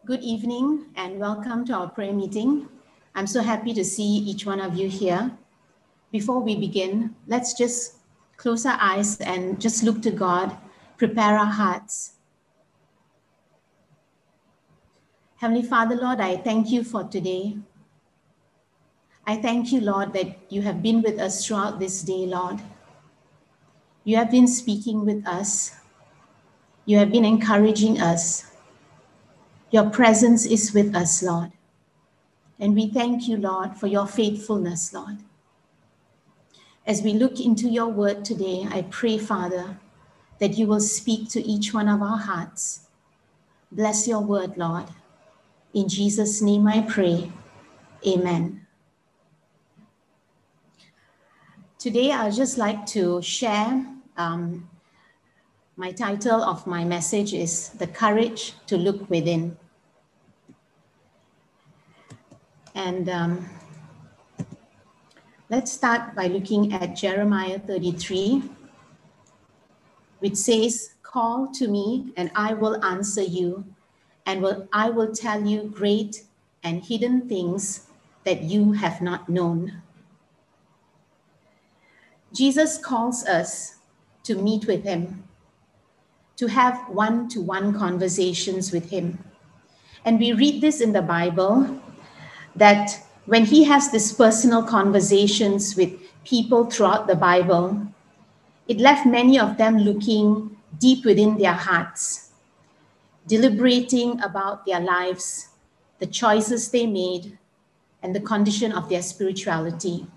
Good evening and welcome to our prayer meeting. I'm so happy to see each one of you here. Before we begin, let's just close our eyes and just look to God, prepare our hearts. Heavenly Father, Lord, I thank you for today. I thank you, Lord, that you have been with us throughout this day, Lord. You have been speaking with us. You have been encouraging us. Your presence is with us, Lord. And we thank you, Lord, for your faithfulness, Lord. As we look into your word today, I pray, Father, that you will speak to each one of our hearts. Bless your word, Lord. In Jesus' name I pray. Amen. Today, I'd just like to share my title of my message is The Courage to Look Within. And let's start by looking at Jeremiah 33, which says, "Call to me and I will answer you, and I will tell you great and hidden things that you have not known." Jesus calls us to meet with him, to have one-to-one conversations with him. And we read this in the Bible that when he has these personal conversations with people throughout the Bible, it left many of them looking deep within their hearts, deliberating about their lives, the choices they made, and the condition of their spirituality.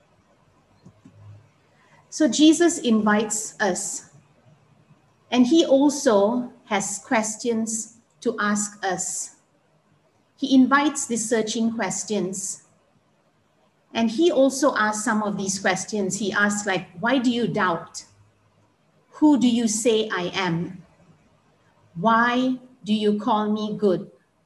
So Jesus invites us, and he also has questions to ask us. He invites these searching questions. And he also asks some of these questions. He asks, like, why do you doubt? Who do you say I am? Why do you call me good?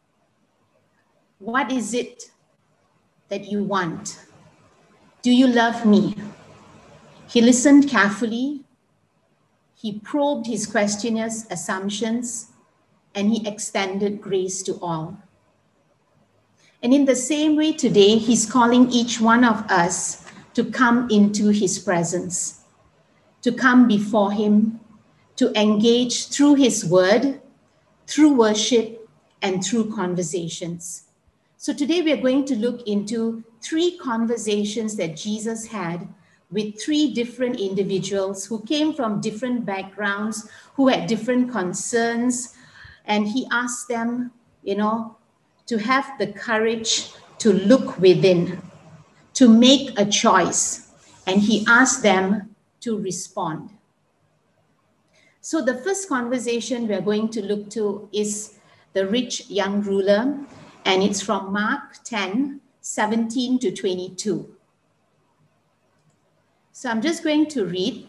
What is it that you want? Do you love me? He listened carefully. He probed his questioner's assumptions, and he extended grace to all. And in the same way today, he's calling each one of us to come into his presence, to come before him, to engage through his word, through worship, and through conversations. So today we are going to look into 3 conversations that Jesus had with 3 different individuals who came from different backgrounds, who had different concerns, and he asked them, to have the courage to look within, to make a choice, and he asked them to respond. So the first conversation we're going to look to is the rich young ruler, and it's from Mark 10, 17 to 22. So I'm just going to read.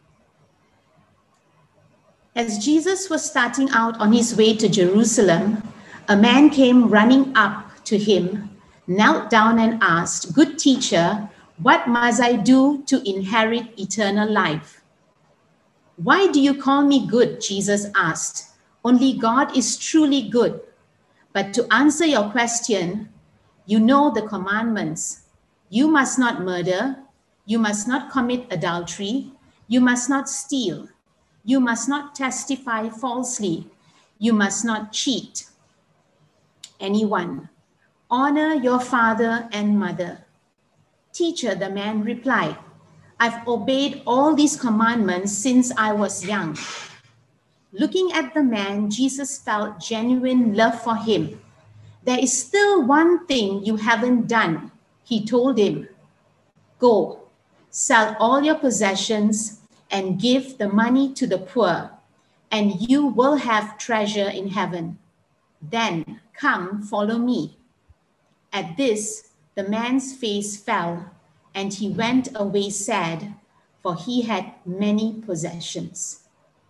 As Jesus was starting out on his way to Jerusalem, a man came running up to him, knelt down and asked, "Good teacher, what must I do to inherit eternal life?" "Why do you call me good?" Jesus asked. "Only God is truly good. But to answer your question, you know the commandments. You must not murder. You must not commit adultery. You must not steal. You must not testify falsely. You must not cheat anyone. Honor your father and mother." "Teacher," the man replied, "I've obeyed all these commandments since I was young." Looking at the man, Jesus felt genuine love for him. "There is still one thing you haven't done," he told him. "Go, sell all your possessions and give the money to the poor, and you will have treasure in heaven. Then come, follow me." At this, the man's face fell, and he went away sad, for he had many possessions.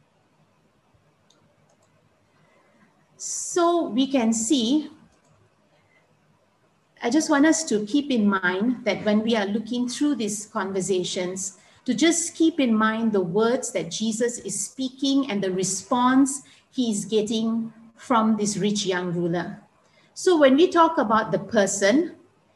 So we can see, I just want us to keep in mind that when we are looking through these conversations, to just keep in mind the words that Jesus is speaking and the response he is getting from this rich young ruler. So when we talk about the person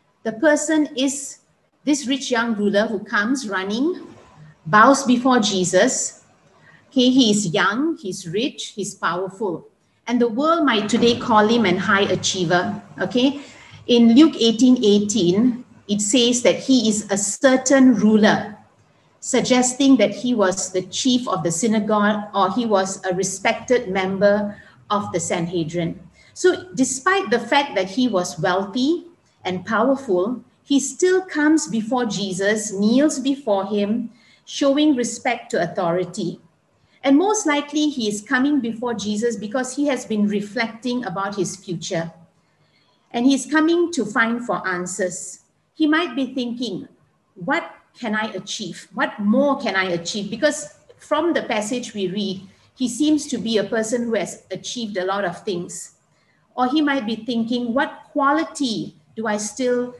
is this rich young ruler who comes running, bows before Jesus. Okay, he is young, he's rich, he's powerful. And the world might today call him an high achiever. Okay, in Luke 18:18, it says that he is a certain ruler, suggesting that he was the chief of the synagogue or he was a respected member of the Sanhedrin. So, despite the fact that he was wealthy and powerful, he still comes before Jesus, kneels before him, showing respect to authority. And most likely, he is coming before Jesus because he has been reflecting about his future. And he's coming to find for answers. He might be thinking, what can I achieve? What more can I achieve? Because from the passage we read, he seems to be a person who has achieved a lot of things. Or he might be thinking, what quality do I still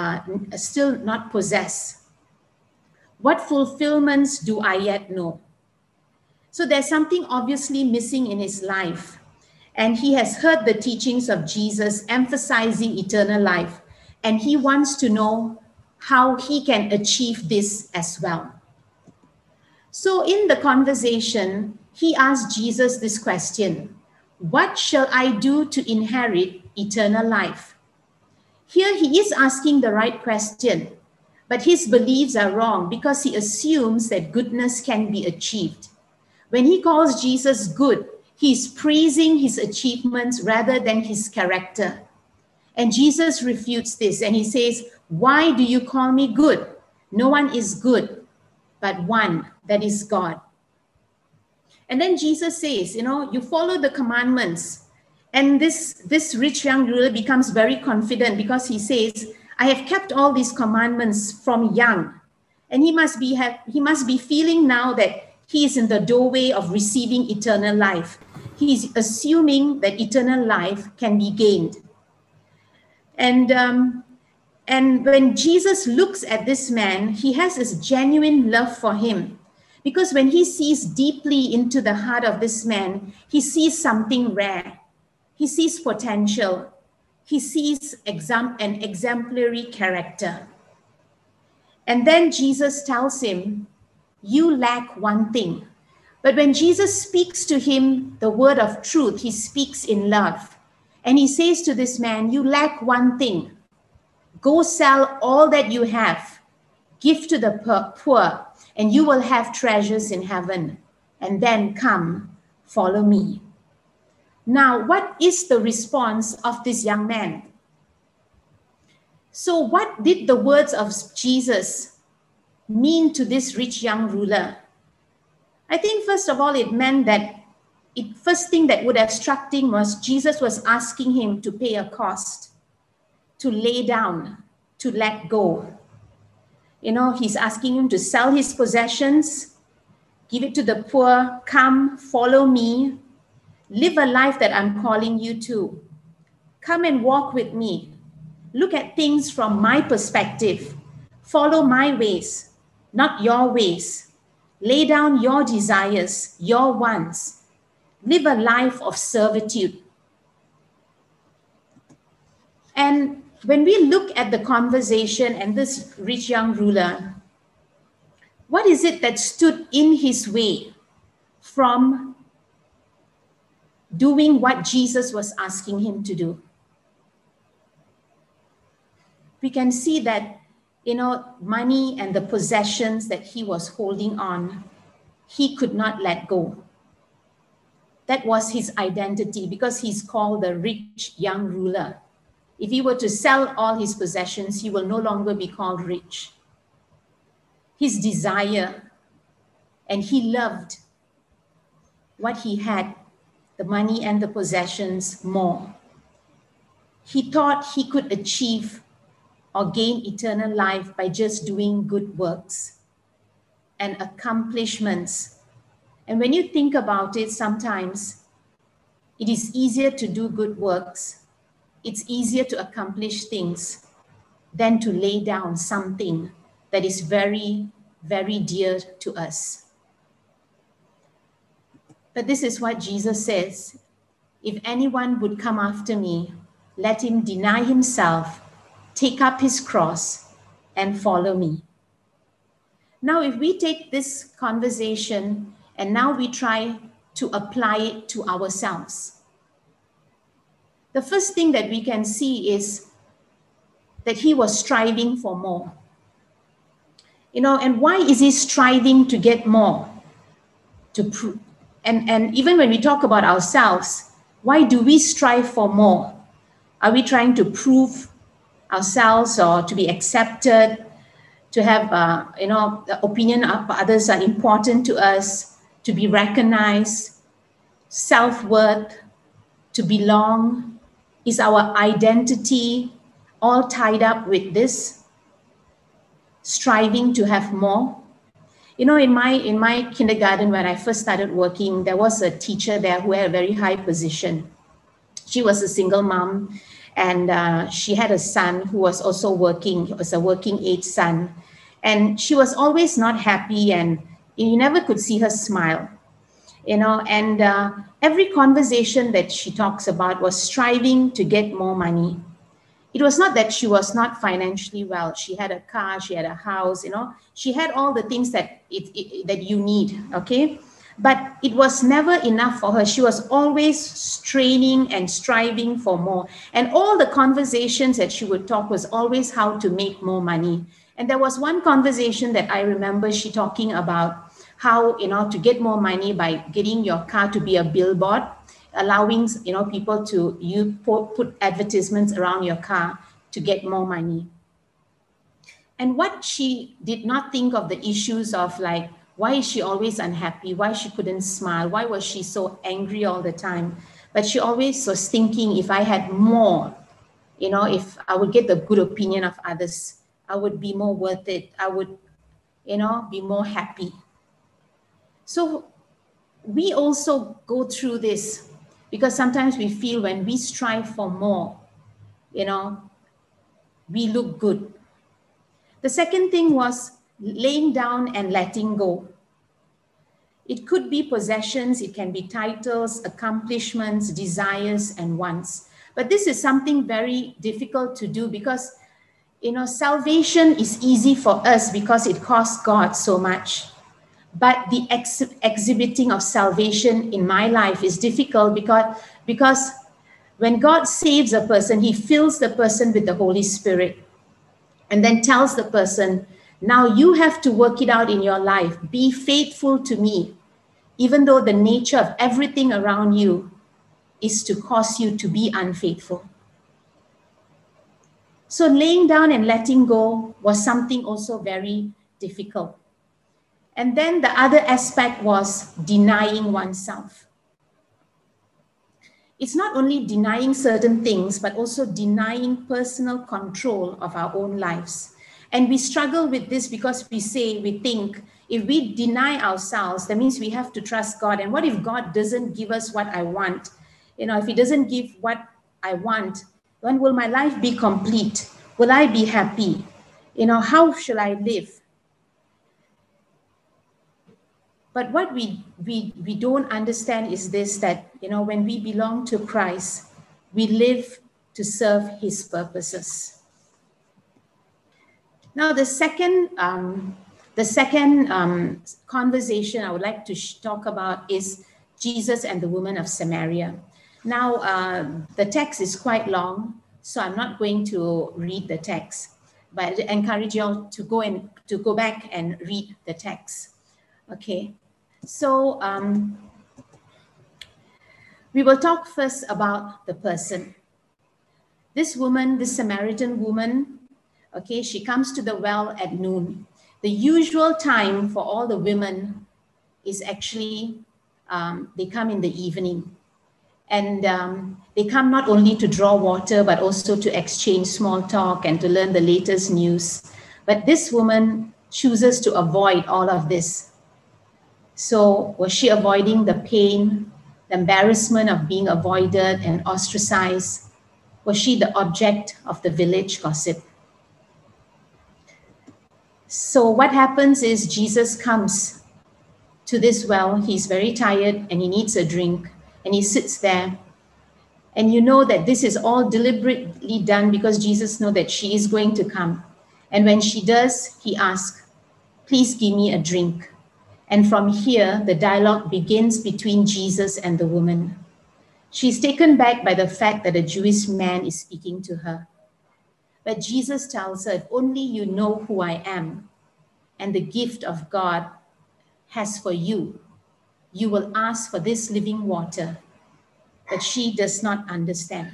not possess? What fulfillments do I yet know? So there's something obviously missing in his life. And he has heard the teachings of Jesus emphasizing eternal life. And he wants to know how he can achieve this as well. So in the conversation, he asked Jesus this question: what shall I do to inherit eternal life? Here he is asking the right question, but his beliefs are wrong because he assumes that goodness can be achieved. When he calls Jesus good, he's praising his achievements rather than his character. And Jesus refutes this and he says, why do you call me good? No one is good, but one, that is God. And then Jesus says, you follow the commandments. And this rich young ruler becomes very confident because he says, I have kept all these commandments from young. And he must be feeling now that he is in the doorway of receiving eternal life. He's assuming that eternal life can be gained. And when Jesus looks at this man, he has this genuine love for him. Because when he sees deeply into the heart of this man, he sees something rare. He sees potential. He sees an exemplary character. And then Jesus tells him, you lack one thing. But when Jesus speaks to him the word of truth, he speaks in love. And he says to this man, you lack one thing. Go sell all that you have, give to the poor, and you will have treasures in heaven. And then come, follow me. Now, what is the response of this young man? So what did the words of Jesus mean to this rich young ruler? I think first of all, it meant that first thing that would have struck him was Jesus was asking him to pay a cost, to lay down, to let go. He's asking him to sell his possessions, give it to the poor, come, follow me, live a life that I'm calling you to. Come and walk with me. Look at things from my perspective. Follow my ways, not your ways. Lay down your desires, your wants. Live a life of servitude. And when we look at the conversation and this rich young ruler, what is it that stood in his way from doing what Jesus was asking him to do? We can see that, money and the possessions that he was holding on, he could not let go. That was his identity because he's called the rich young ruler. If he were to sell all his possessions, he will no longer be called rich. His desire, and he loved what he had, the money and the possessions, more. He thought he could achieve or gain eternal life by just doing good works and accomplishments. And when you think about it, sometimes it is easier to do good works. It's easier to accomplish things than to lay down something that is very, very dear to us. But this is what Jesus says. If anyone would come after me, let him deny himself, take up his cross, and follow me. Now, if we take this conversation and now we try to apply it to ourselves, the first thing that we can see is that he was striving for more. And why is he striving to get more? And even when we talk about ourselves, why do we strive for more? Are we trying to prove ourselves or to be accepted, to have, the opinion of others are important to us, to be recognized, self-worth, to belong? Is our identity all tied up with this striving to have more? In my kindergarten, when I first started working, there was a teacher there who had a very high position. She was a single mom, and she had a son who was also working. He was a working age son. And she was always not happy, and you never could see her smile. And every conversation that she talks about was striving to get more money. It was not that she was not financially well. She had a car, she had a house, she had all the things that that you need, okay? But it was never enough for her. She was always straining and striving for more. And all the conversations that she would talk was always how to make more money. And there was one conversation that I remember she talking about how, to get more money by getting your car to be a billboard, allowing, people to put advertisements around your car to get more money. And what she did not think of the issues of, like, why is she always unhappy? Why she couldn't smile? Why was she so angry all the time? But she always was thinking, if I had more, if I would get the good opinion of others, I would be more worth it. I would, be more happy. So we also go through this because sometimes we feel when we strive for more, we look good. The second thing was laying down and letting go. It could be possessions, it can be titles, accomplishments, desires, and wants. But this is something very difficult to do because, salvation is easy for us because it costs God so much. But the exhibiting of salvation in my life is difficult because when God saves a person, he fills the person with the Holy Spirit and then tells the person, now you have to work it out in your life. Be faithful to me, even though the nature of everything around you is to cause you to be unfaithful. So laying down and letting go was something also very difficult. And then the other aspect was denying oneself. It's not only denying certain things, but also denying personal control of our own lives. And we struggle with this because we think, if we deny ourselves, that means we have to trust God. And what if God doesn't give us what I want? If he doesn't give what I want, when will my life be complete? Will I be happy? How shall I live? But what we don't understand is this, that, when we belong to Christ, we live to serve his purposes. Now, the second conversation I would like to talk about is Jesus and the woman of Samaria. Now, the text is quite long, so I'm not going to read the text, but I encourage you all to go back and read the text. Okay. So we will talk first about the person. This woman, this Samaritan woman, okay, she comes to the well at noon. The usual time for all the women is actually, they come in the evening. And they come not only to draw water, but also to exchange small talk and to learn the latest news. But this woman chooses to avoid all of this. So was she avoiding the pain, the embarrassment of being avoided and ostracized? Was she the object of the village gossip? So what happens is Jesus comes to this well. He's very tired and he needs a drink, and he sits there And you know that this is all deliberately done because Jesus knows that she is going to come. And when she does, he asks, please give me a drink. And from here, the dialogue begins between Jesus and the woman. She's taken back by the fact that a Jewish man is speaking to her. But Jesus tells her, if only you know who I am and the gift of God has for you, you will ask for this living water. But she does not understand.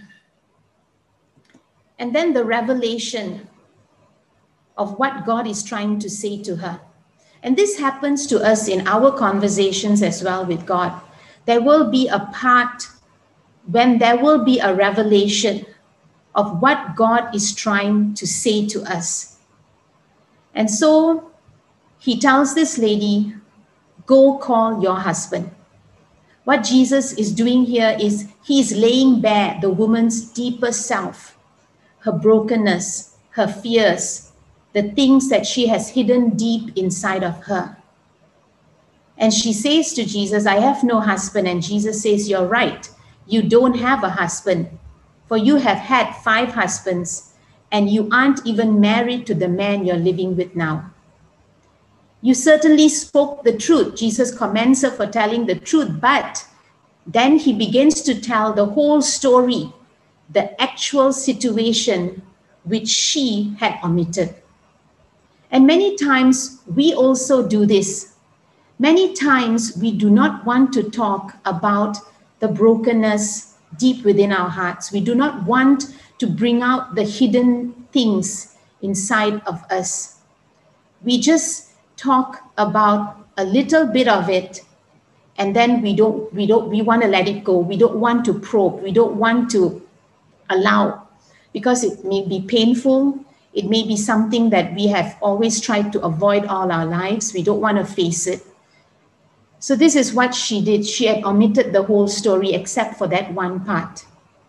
And then the revelation of what God is trying to say to her. And this happens to us in our conversations as well with God. There will be a part when there will be a revelation of what God is trying to say to us. And so he tells this lady, go call your husband. What Jesus is doing here is he's laying bare the woman's deeper self, her brokenness, her fears, the things that she has hidden deep inside of her. And she says to Jesus, I have no husband. And Jesus says, you're right. You don't have a husband, for you have had 5 husbands, and you aren't even married to the man you're living with now. You certainly spoke the truth. Jesus commends her for telling the truth, but then he begins to tell the whole story, the actual situation which she had omitted. And many times we also do this. Many times we do not want to talk about the brokenness deep within our hearts. We do not want to bring out the hidden things inside of us. We just talk about a little bit of it, and then we want to let it go. We don't want to probe. We don't want to allow, because it may be painful. It may be something that we have always tried to avoid all our lives. We don't want to face it. So this is what she did. She had omitted the whole story except for that one part.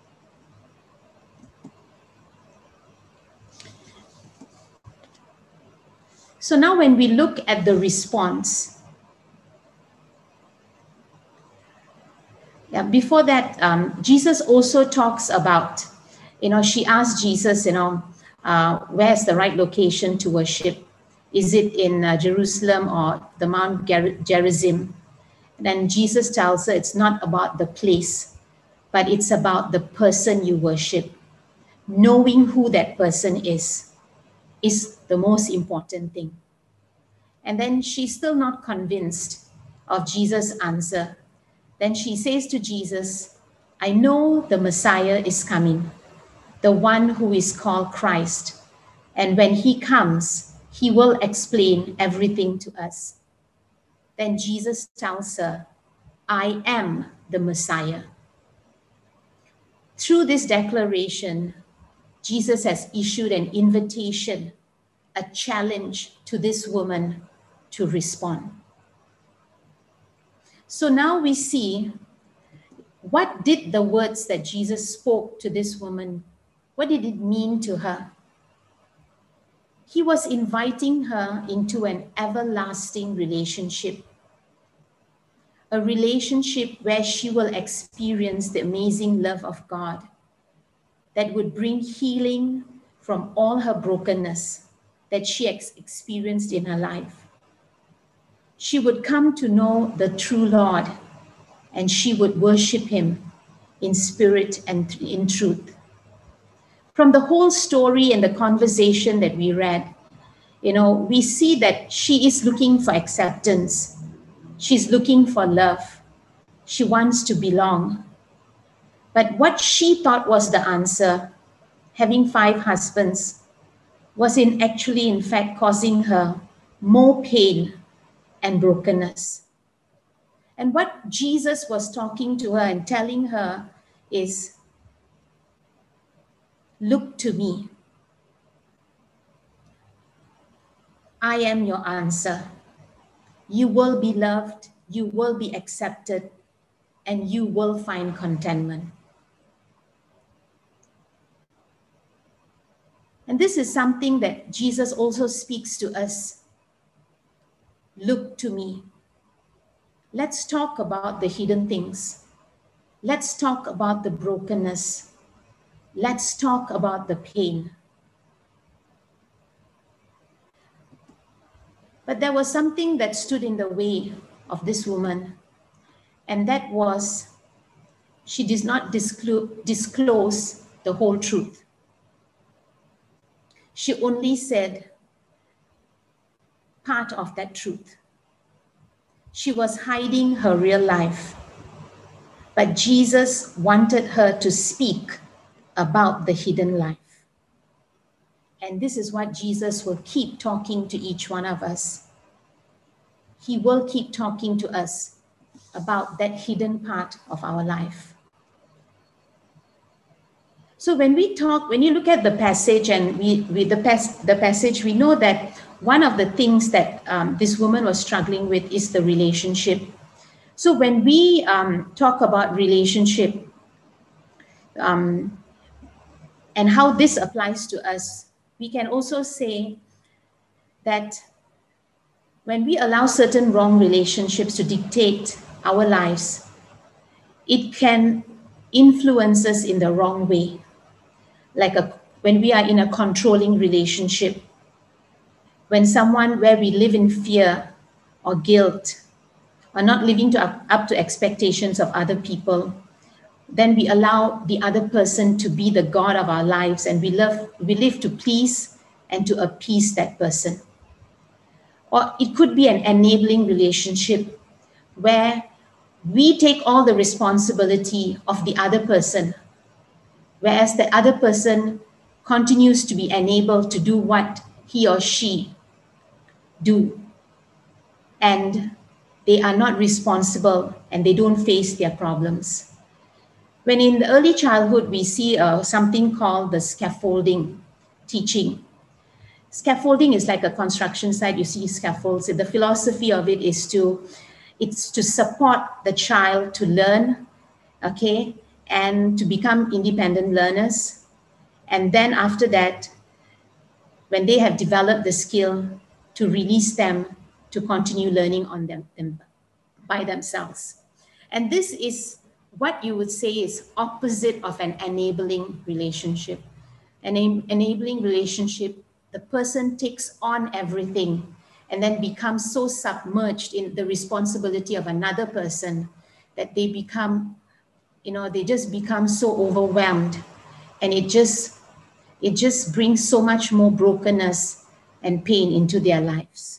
So now when we look at the response, before that, Jesus also talks about, she asked Jesus, where's the right location to worship? Is it in Jerusalem or the Mount Gerizim? Then Jesus tells her it's not about the place, but it's about the person you worship. Knowing who that person is the most important thing. And then she's still not convinced of Jesus' answer. Then she says to Jesus, I know the Messiah is coming, the one who is called Christ. And when he comes, he will explain everything to us. Then Jesus tells her, I am the Messiah. Through this declaration, Jesus has issued an invitation, a challenge to this woman to respond. So now we see, what did the words that Jesus spoke to this woman, what did it mean to her? He was inviting her into an everlasting relationship, a relationship where she will experience the amazing love of God that would bring healing from all her brokenness that she experienced in her life. She would come to know the true Lord, and she would worship him in spirit and in truth. From the whole story and the conversation that we read, we see that she is looking for acceptance. She's looking for love. She wants to belong. But what she thought was the answer, having 5 husbands, was in fact causing her more pain and brokenness. And what Jesus was talking to her and telling her is, look to me. I am your answer. You will be loved, you will be accepted, and you will find contentment. And this is something that Jesus also speaks to us. Look to me. Let's talk about the hidden things. Let's talk about the brokenness. Let's talk about the pain. But there was something that stood in the way of this woman, and that was she did not disclose the whole truth. She only said part of that truth. She was hiding her real life. But Jesus wanted her to speak about the hidden life. And this is what Jesus will keep talking to each one of us. He will keep talking to us about that hidden part of our life. So when you look at the passage and the passage, we know that one of the things that this woman was struggling with is the relationship. So when we talk about relationship and how this applies to us, we can also say that when we allow certain wrong relationships to dictate our lives, it can influence us in the wrong way. Like when we are in a controlling relationship, when someone where we live in fear or guilt, or not living up to expectations of other people, then we allow the other person to be the God of our lives, and we live to please and to appease that person. Or it could be an enabling relationship where we take all the responsibility of the other person, whereas the other person continues to be enabled to do what he or she do. And they are not responsible and they don't face their problems. When in the early childhood, we see something called the scaffolding teaching. Scaffolding is like a construction site. You see scaffolds. The philosophy of it is to support the child to learn, okay, and to become independent learners. And then after that, when they have developed the skill, to release them to continue learning on them by themselves. And this is what you would say is opposite of an enabling relationship. An enabling relationship, the person takes on everything and then becomes so submerged in the responsibility of another person that they become, they just become so overwhelmed, and it just brings so much more brokenness and pain into their lives.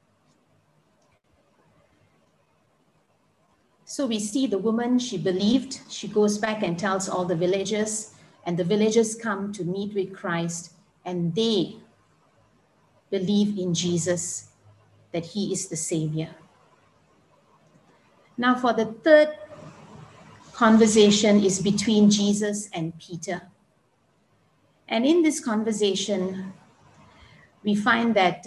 So we see the woman, she believed, she goes back and tells all the villagers, and the villagers come to meet with Christ, and they believe in Jesus, that he is the Savior. Now for the third conversation is between Jesus and Peter. And in this conversation, we find that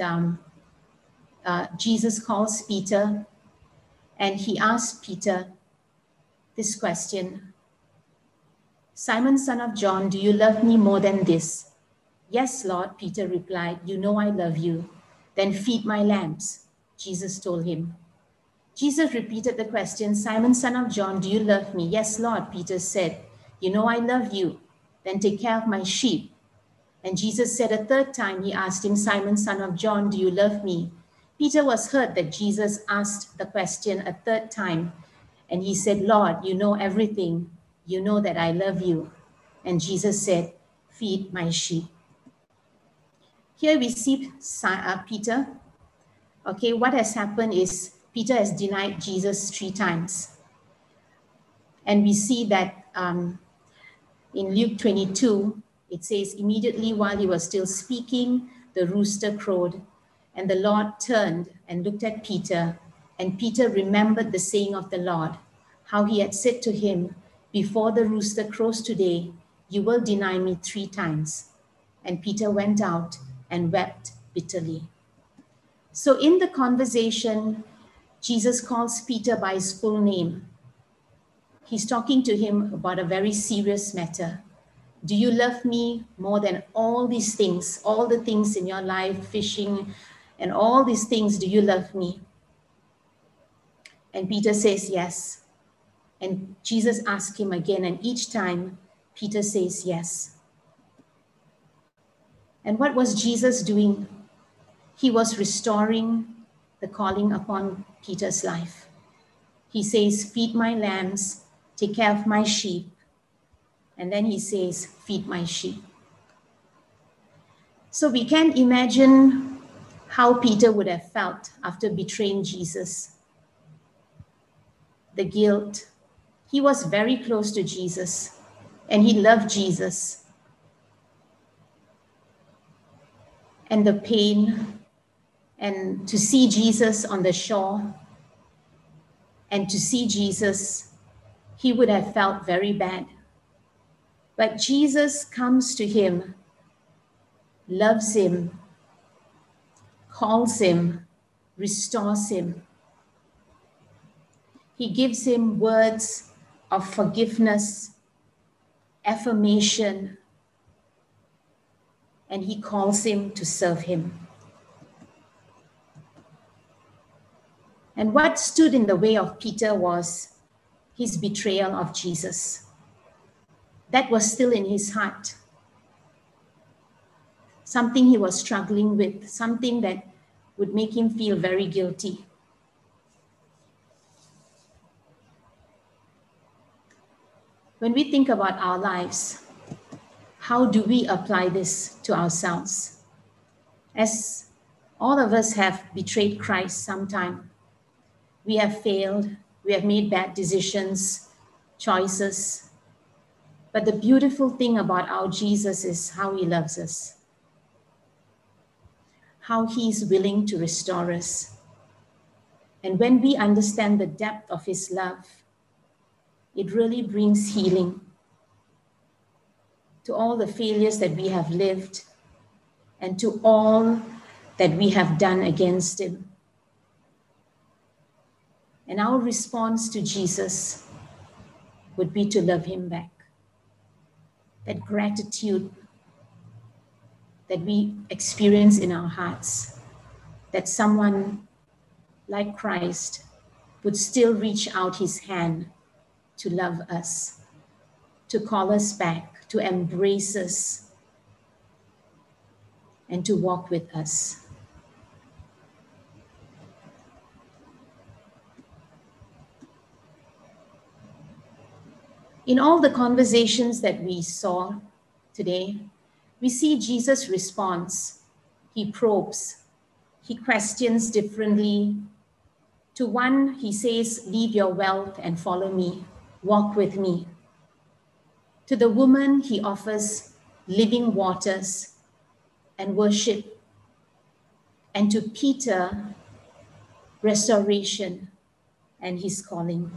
Jesus calls Peter, and he asks Peter this question: "Simon, son of John, do you love me more than this?" "Yes, Lord," Peter replied, "you know I love you." "Then feed my lambs," Jesus told him. Jesus repeated the question, "Simon, son of John, do you love me?" "Yes, Lord," Peter said, "you know I love you." "Then take care of my sheep." And Jesus said a third time, he asked him, "Simon, son of John, do you love me?" Peter was hurt that Jesus asked the question a third time. And he said, "Lord, you know everything. You know that I love you." And Jesus said, "Feed my sheep." Here we see Peter. Okay, what has happened is Peter has denied Jesus 3 times. And we see that in Luke 22, it says, "Immediately while he was still speaking, the rooster crowed. And the Lord turned and looked at Peter, and Peter remembered the saying of the Lord, how he had said to him, 'Before the rooster crows today, you will deny me 3 times.' And Peter went out and wept bitterly." So in the conversation, Jesus calls Peter by his full name. He's talking to him about a very serious matter. Do you love me more than all these things, all the things in your life, fishing and all these things? Do you love me? And Peter says yes. And Jesus asked him again, and each time Peter says yes. And what was Jesus doing? He was restoring the calling upon Peter's life. He says, feed my lambs, take care of my sheep. And then he says, feed my sheep. So we can imagine how Peter would have felt after betraying Jesus. The guilt. He was very close to Jesus, and he loved Jesus. And the pain, and to see Jesus on the shore, and to see Jesus, he would have felt very bad. But Jesus comes to him, loves him, calls him, restores him. He gives him words of forgiveness, affirmation, and he calls him to serve him. And what stood in the way of Peter was his betrayal of Jesus. That was still in his heart. Something he was struggling with, something that would make him feel very guilty. When we think about our lives, how do we apply this to ourselves? As all of us have betrayed Christ sometime, we have failed, we have made bad decisions, choices. But the beautiful thing about our Jesus is how he loves us, how he is willing to restore us. And when we understand the depth of his love, it really brings healing to all the failures that we have lived and to all that we have done against him. And our response to Jesus would be to love him back. That gratitude that we experience in our hearts, that someone like Christ would still reach out his hand to love us, to call us back, to embrace us, and to walk with us. In all the conversations that we saw today, we see Jesus' response. He probes, he questions differently. To one, he says, leave your wealth and follow me, walk with me. To the woman, he offers living waters and worship. And to Peter, restoration and his calling.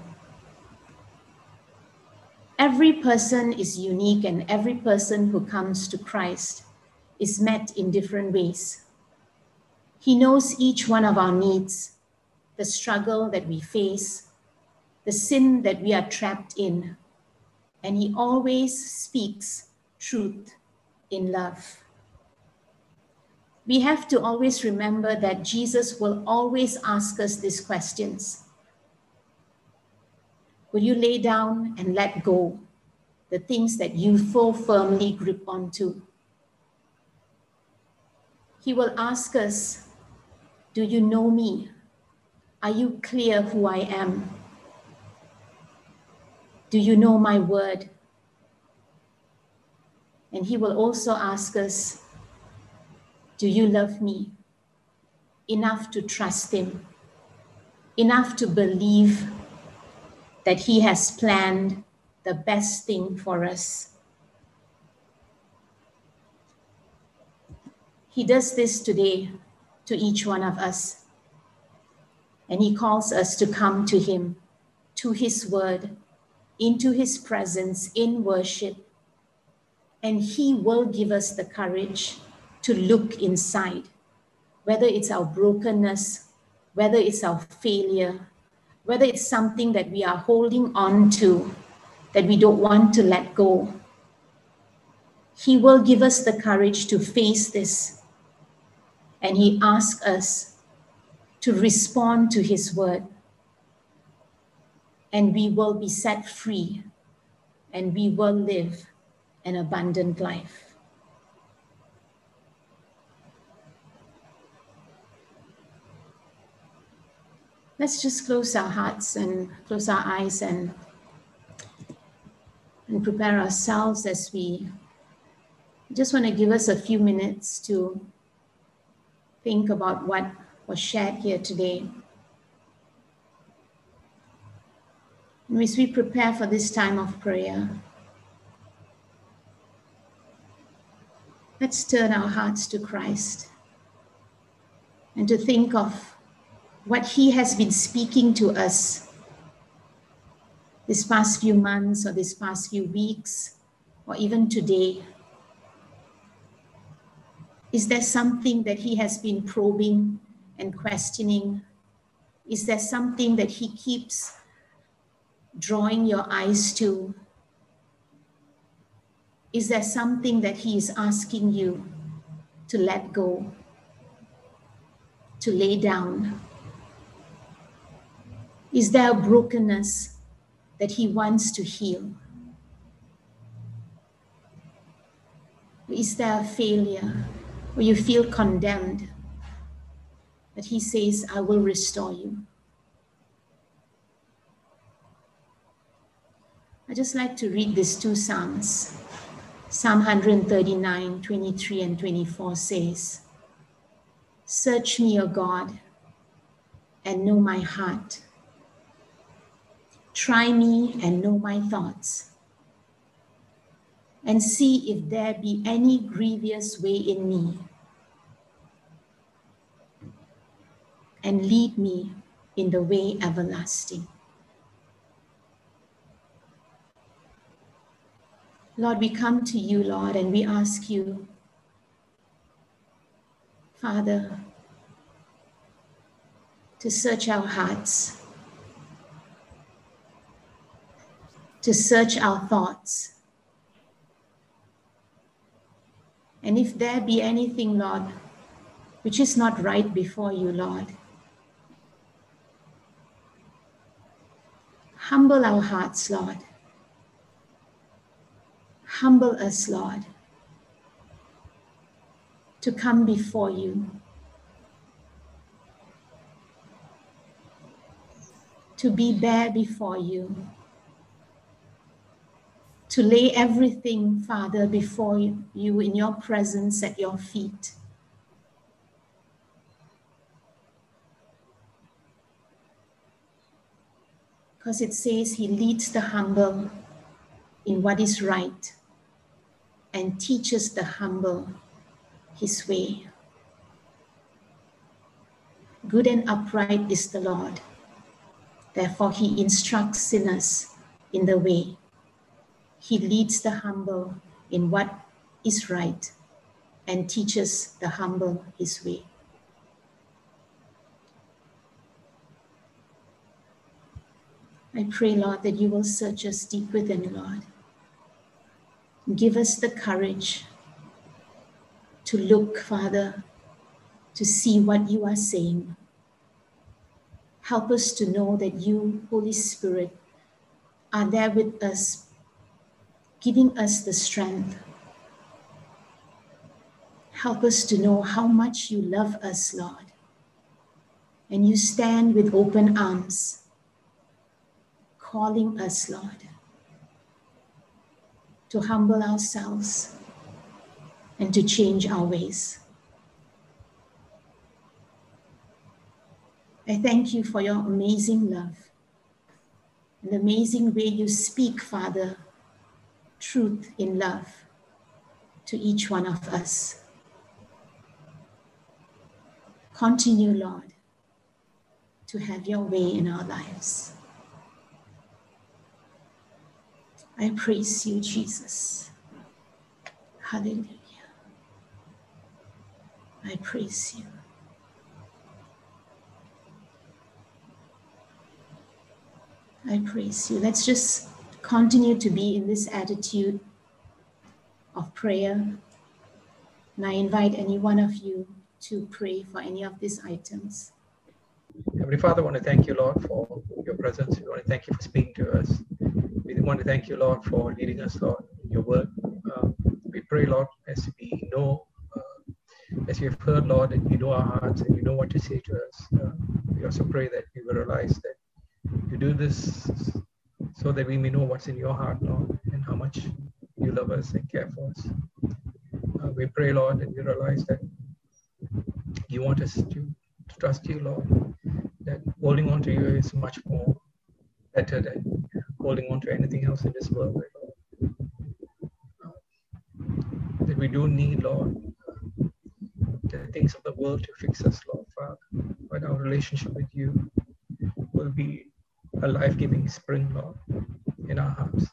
Every person is unique, and every person who comes to Christ is met in different ways. He knows each one of our needs, the struggle that we face, the sin that we are trapped in, and he always speaks truth in love. We have to always remember that Jesus will always ask us these questions. Will you lay down and let go the things that you so firmly grip onto? He will ask us, do you know me? Are you clear who I am? Do you know my word? And he will also ask us, do you love me enough to trust him, enough to believe that he has planned the best thing for us? He does this today to each one of us. And he calls us to come to him, to his word, into his presence in worship. And he will give us the courage to look inside, whether it's our brokenness, whether it's our failure, whether it's something that we are holding on to, that we don't want to let go. He will give us the courage to face this. And he asks us to respond to his word. and we will be set free, and we will live an abundant life. Let's just close our hearts and close our eyes and prepare ourselves as we just want to give us a few minutes to think about what was shared here today. And as we prepare for this time of prayer, let's turn our hearts to Christ and to think of what He has been speaking to us this past few months or this past few weeks or even today. Is there something that He has been probing and questioning? Is there something that He keeps drawing your eyes to? Is there something that He is asking you to let go, to lay down? Is there a brokenness that He wants to heal? Is there a failure where you feel condemned that He says, I will restore you? I'd just like to read these two Psalms. Psalm 139, 23 and 24 says, Search me, O God, and know my heart. Try me and know my thoughts, and see if there be any grievous way in me, and lead me in the way everlasting. Lord, we come to you, Lord, and we ask you, Father, to search our hearts, to search our thoughts. And if there be anything, Lord, which is not right before you, Lord, humble our hearts, Lord. Humble us, Lord, to come before you, to be bare before you, to lay everything, Father, before you in your presence at your feet. Because it says He leads the humble in what is right and teaches the humble His way. Good and upright is the Lord. Therefore, He instructs sinners in the way. He leads the humble in what is right and teaches the humble His way. I pray, Lord, that you will search us deep within, Lord. Give us the courage to look, Father, to see what you are saying. Help us to know that you, Holy Spirit, are there with us, giving us the strength. Help us to know how much you love us, Lord. And you stand with open arms, calling us, Lord, to humble ourselves and to change our ways. I thank you for your amazing love and the amazing way you speak, Father, truth in love to each one of us. Continue, Lord, to have your way in our lives. I praise you, Jesus. Hallelujah. I praise you. I praise you. Let's just continue to be in this attitude of prayer. And I invite any one of you to pray for any of these items. Heavenly Father, I want to thank you, Lord, for your presence. We want to thank you for speaking to us. We want to thank you, Lord, for leading us, Lord, in your word. We pray, Lord, as we know, as we have heard, Lord, that you know our hearts and you know what to say to us. We also pray that we will realize that you do this so that we may know what's in your heart, Lord, and how much you love us and care for us. We pray, Lord, that we realize that you want us to trust you, Lord, that holding on to you is much more better than holding on to anything else in this world, Lord. That we do need, Lord, the things of the world to fix us, Lord, Father, but our relationship with you will be a life-giving spring, Lord, in our hearts.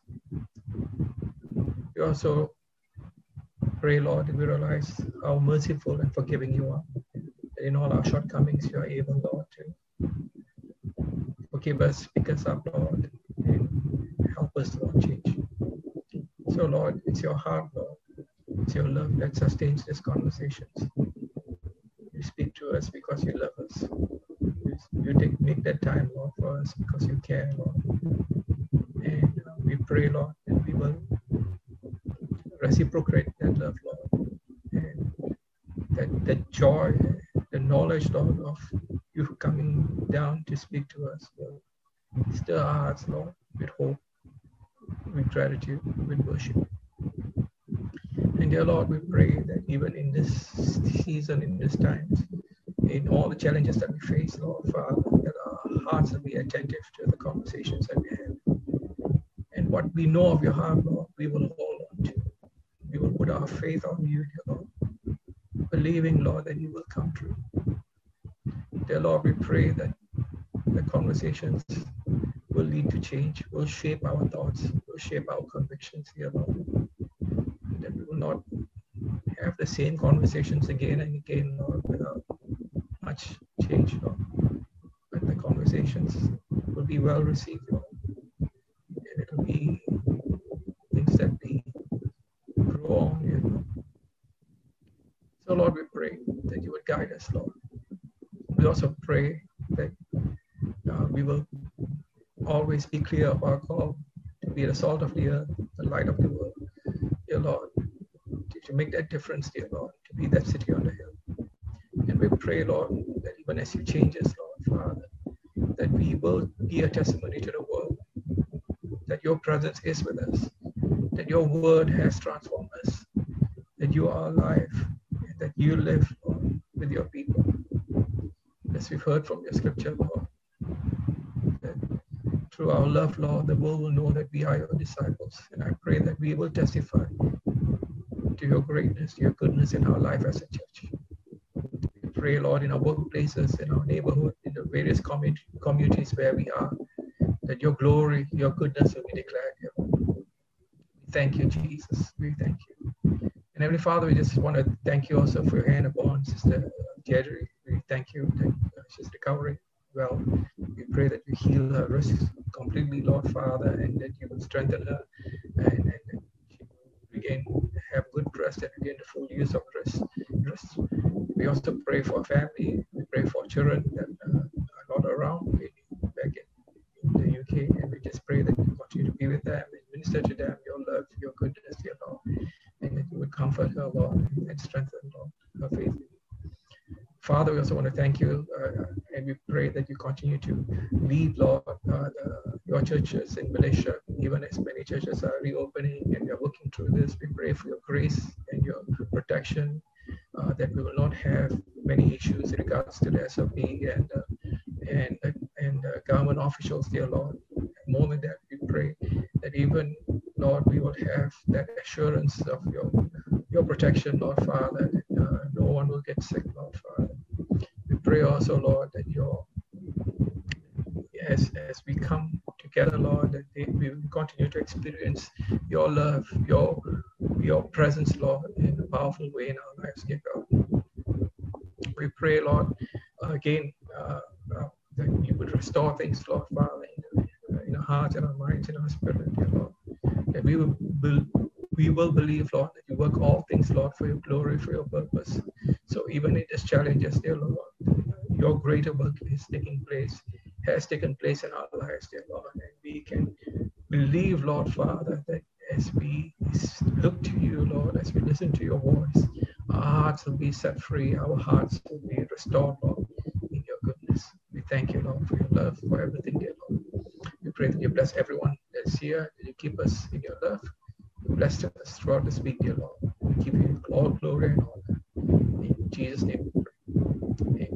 We also pray, Lord, that we realize how merciful and forgiving you are. That in all our shortcomings, you are able, Lord, to forgive us, pick us up, Lord, and help us, Lord, change. So, Lord, it's your heart, Lord. It's your love that sustains these conversations. You speak to us because you love us. You make that time, Lord, for us because you care, Lord. And we pray, Lord, that we will reciprocate that love, Lord. And that joy, the knowledge, Lord, of you coming down to speak to us, Lord. Stir our hearts, Lord, with hope, with gratitude, with worship. And dear Lord, we pray that even in this season, in these times, in all the challenges that we face, Lord, Father, that our hearts will be attentive to the conversations that we have. And what we know of your heart, Lord, we will hold on to. We will put our faith on you, dear Lord, believing, Lord, that you will come true. Dear Lord, we pray that the conversations will lead to change, will shape our thoughts, will shape our convictions, dear Lord. That we will not have the same conversations again and again, Lord, without much change, Lord. But the conversations will be well received, Lord. And it will be things that we grow on, dear Lord. So, Lord, we pray that you would guide us, Lord. We also pray that we will always be clear of our call to be the salt of the earth, the light of the world, dear Lord, to make that difference, dear Lord, to be that city on the hill. And we pray, Lord, that even as you change us, Lord, Father, that we will be a testimony to the world, that your presence is with us, that your word has transformed us, that you are alive, and that you live, Lord, with your people. As we've heard from your scripture, Lord, that through our love, Lord, the world will know that we are your disciples. And I pray that we will testify to your greatness, to your goodness in our life as a church. We pray, Lord, in our workplaces, in our neighborhood, in the various communities where we are, that your glory, your goodness will be declared here. We thank you, Jesus. We thank you. And Heavenly Father, we just want to thank you also for your hand upon Sister Deirdre. We thank you that she's recovering well. We pray that you heal her wrists completely, Lord Father, and that you will strengthen her and that she will regain, have good rest and regain the full use of rest. We also pray for family. We pray for children that are not around back in the UK, and we just pray that you continue to be with them and minister to them your love, your goodness, dear Lord, and that you would comfort her, Lord, and strengthen, Lord, her faith. Father, we also want to thank you, and we pray that you continue to lead, Lord, your churches in Malaysia, even as many churches are reopening and we are working through this. We pray for your grace and your protection, that we will not have many issues in regards to the SOP and government officials, dear Lord. More than that, we pray that even, Lord, we will have that assurance of your protection, Lord Father, that no one will get sick, Lord Father. We pray also, Lord, that as we come together, Lord, that we will continue to experience your love, your presence, Lord, in a powerful way in our lives, dear God. We pray, Lord, again, that you would restore things, Lord Father, in our hearts, in our minds, in our spirit, dear Lord. That we will believe, Lord, that you work all things, Lord, for your glory, for your purpose. So even in these challenges, dear Lord, your greater work is has taken place in our lives, dear Lord. And we can believe, Lord Father, that as we look to you, Lord, as we listen to your voice, our hearts will be set free, our hearts will be restored, Lord, in your goodness. We thank you, Lord, for your love, for everything, dear Lord. We pray that you bless everyone that's here, that you keep us in your love. You bless us throughout this week, dear Lord. We give you all glory and honor. In Jesus' name we pray. Amen.